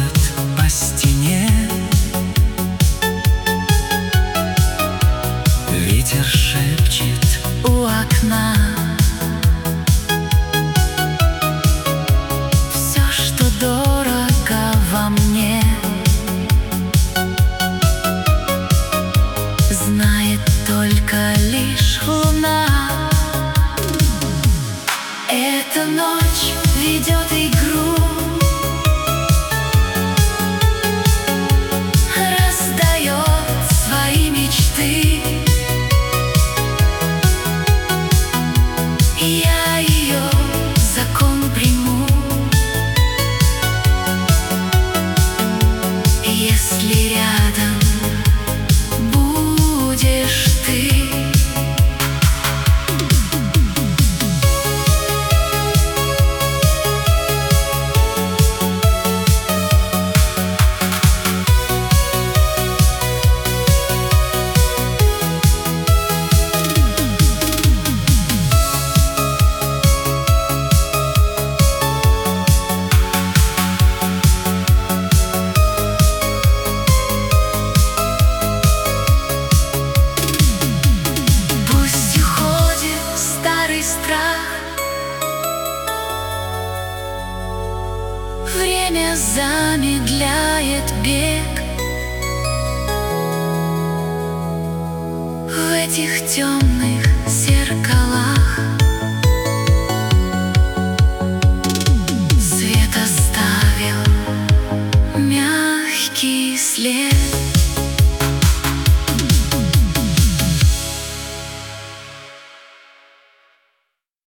ходят по стене. Ветер шепчет у окна. Все, что дорого во мне, знает только лишь луна. Эта ночь ведет игру, раздает свои мечты. Я ее закон приму, если рядом будешь ты. Страх. Время замедляет бег. В этих темных зеркалах